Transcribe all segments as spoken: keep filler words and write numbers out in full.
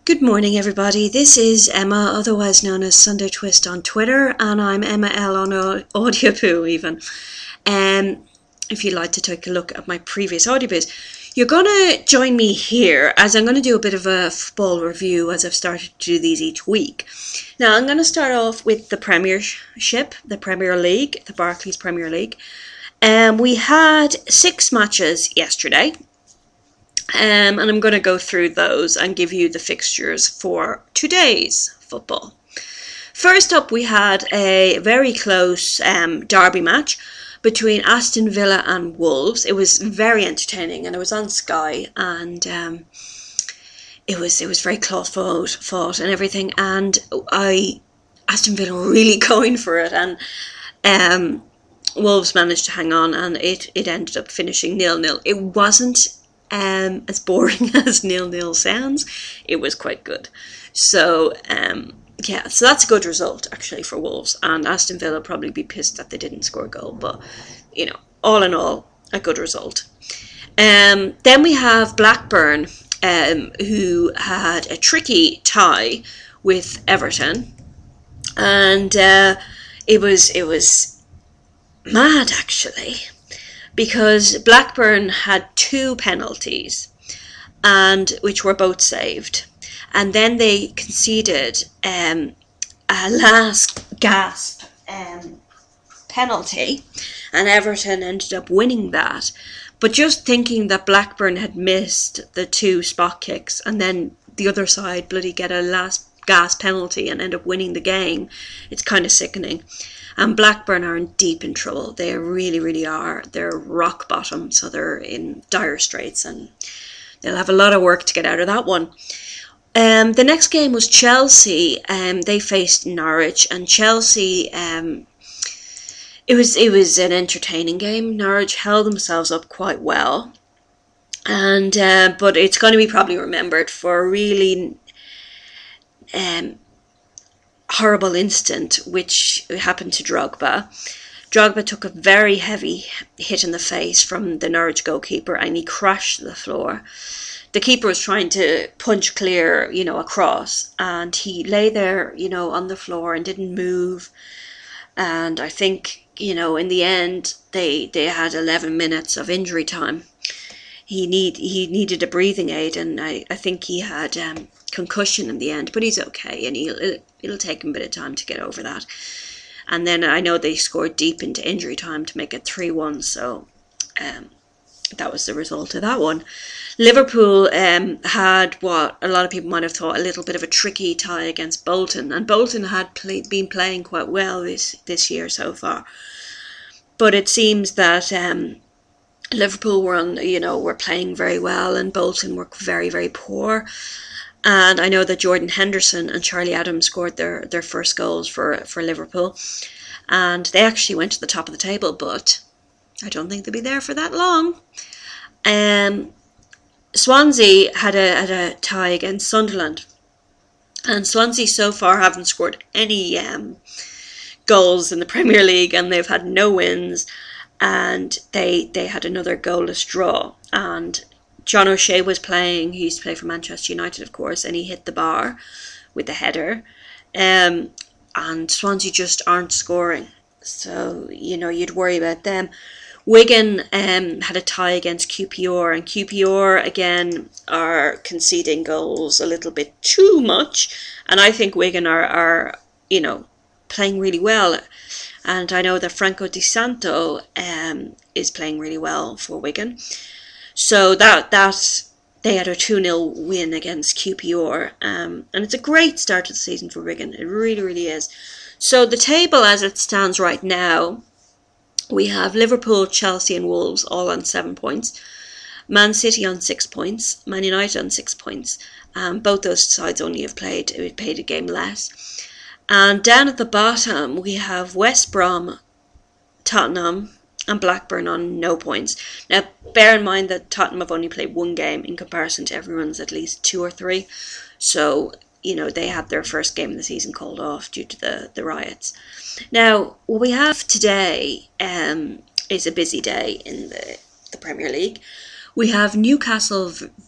Good morning, everybody. This is Emma, otherwise known as Sunday Twist on Twitter, and I'm Emma L on Audiopoo even. Um, if you'd like to take a look at my previous Audiobiz, you're going to join me here as I'm going to do a bit of a football review as I've started to do these each week. Now, I'm going to start off with the Premiership, the Premier League, the Barclays Premier League. Um, we had six matches yesterday. Um, and I'm going to go through those and give you the fixtures for today's football. First up, we had a very close um, derby match between Aston Villa and Wolves. It was very entertaining, and it was on Sky, and um, it was it was very close fought, fought and everything. And I Aston Villa were really going for it, and um, Wolves managed to hang on, and it it ended up finishing nil nil. It wasn't Um, as boring as nil-nil sounds. It was quite good. So, um, yeah, so that's a good result, actually, for Wolves. And Aston Villa will probably be pissed that they didn't score a goal. But, you know, all in all, a good result. Um, then we have Blackburn, um, who had a tricky tie with Everton. And uh, it was it was mad, actually, because Blackburn had two penalties, and which were both saved, and then they conceded um, a last gasp um, penalty, and Everton ended up winning that. But just thinking that Blackburn had missed the two spot kicks, and then the other side bloody get a last gasp penalty and end up winning the game, it's kind of sickening. And Blackburn are in deep in trouble. They really, really are. They're rock bottom, so they're in dire straits, and they'll have a lot of work to get out of that one. Um, the next game was Chelsea. Um, they faced Norwich, and Chelsea. Um, it was it was an entertaining game. Norwich held themselves up quite well, and uh, but it's going to be probably remembered for a really Um, horrible incident which happened to Drogba. Drogba took a very heavy hit in the face from the Norwich goalkeeper, and he crashed to the floor. The keeper was trying to punch clear, you know, across, and he lay there, you know, on the floor and didn't move. And I think, you know, in the end, they they had eleven minutes of injury time. He need he needed a breathing aid, and I, I think he had um, concussion in the end, but he's okay, and he'll it'll, it'll take him a bit of time to get over that. And then I know they scored deep into injury time to make it three one, so um, that was the result of that one. Liverpool um, had what a lot of people might have thought a little bit of a tricky tie against Bolton, and Bolton had play, been playing quite well this, this year so far. But it seems that Um, Liverpool were on, you know, were playing very well, and Bolton were very, very poor. And I know that Jordan Henderson and Charlie Adams scored their, their first goals for, for Liverpool. And they actually went to the top of the table, but I don't think they'll be there for that long. Um, Swansea had a, had a tie against Sunderland. And Swansea so far haven't scored any um, goals in the Premier League, and they've had no wins. And they they had another goalless draw, and John O'Shea was playing. He used to play for Manchester United, of course, and he hit the bar with the header. Um, and Swansea just aren't scoring, so you know you'd worry about them. Wigan um, had a tie against Q P R, and Q P R again are conceding goals a little bit too much, and I think Wigan are are you know playing really well. And I know that Franco Di Santo um, is playing really well for Wigan. So that that they had a two nil win against Q P R. Um, and it's a great start to the season for Wigan. It really, really is. So the table as it stands right now, we have Liverpool, Chelsea and Wolves all on seven points. Man City on six points. Man United on six points. Um, both those sides only have played, played a game less. And down at the bottom, we have West Brom, Tottenham, and Blackburn on no points. Now, bear in mind that Tottenham have only played one game in comparison to everyone's at least two or three. So, you know, they had their first game of the season called off due to the, the riots. Now, what we have today um, is a busy day in the, the Premier League. We have Newcastle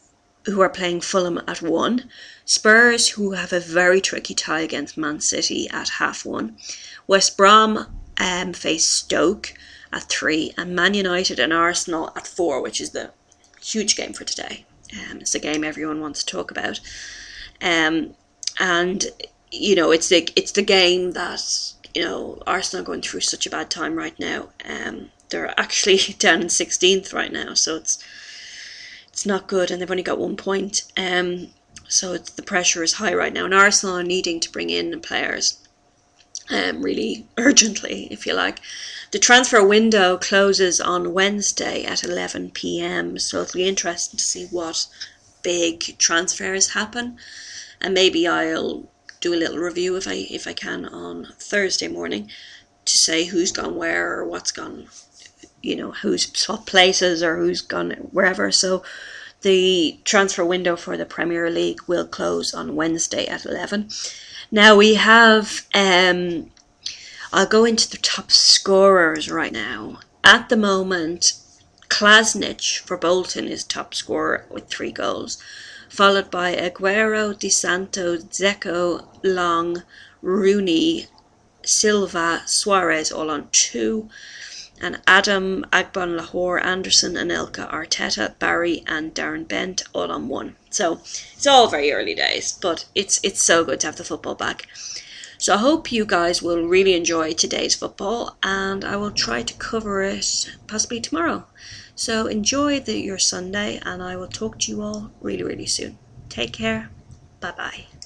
who are playing Fulham at one. Spurs, who have a very tricky tie against Man City at half one. West Brom um, face Stoke at three. And Man United and Arsenal at four, which is the huge game for today. Um, it's a game everyone wants to talk about. Um, and, you know, it's the, it's the game that, you know, Arsenal are going through such a bad time right now. Um, they're actually down in sixteenth right now, so it's it's not good, and they've only got one point. Um, so it's, the pressure is high right now, and Arsenal are needing to bring in players um, really urgently, if you like. The transfer window closes on Wednesday at eleven p.m, so it'll be interesting to see what big transfers happen, and maybe I'll do a little review if I if I can on Thursday morning to say who's gone where or what's gone, you know, who's swapped places or who's gone wherever. So the transfer window for the Premier League will close on Wednesday at eleven. Now we have, um, I'll go into the top scorers right now. At the moment, Klasnic for Bolton is top scorer with three goals, followed by Aguero, Di Santo, Dzeko, Long, Rooney, Silva, Suarez all on two, and Adam, Agbon, Lahore, Anderson, Anelka, Arteta, Barry and Darren Bent all on one. So it's all very early days, but it's it's so good to have the football back. So I hope you guys will really enjoy today's football, and I will try to cover it possibly tomorrow. So enjoy the, your Sunday, and I will talk to you all really, really soon. Take care. Bye-bye.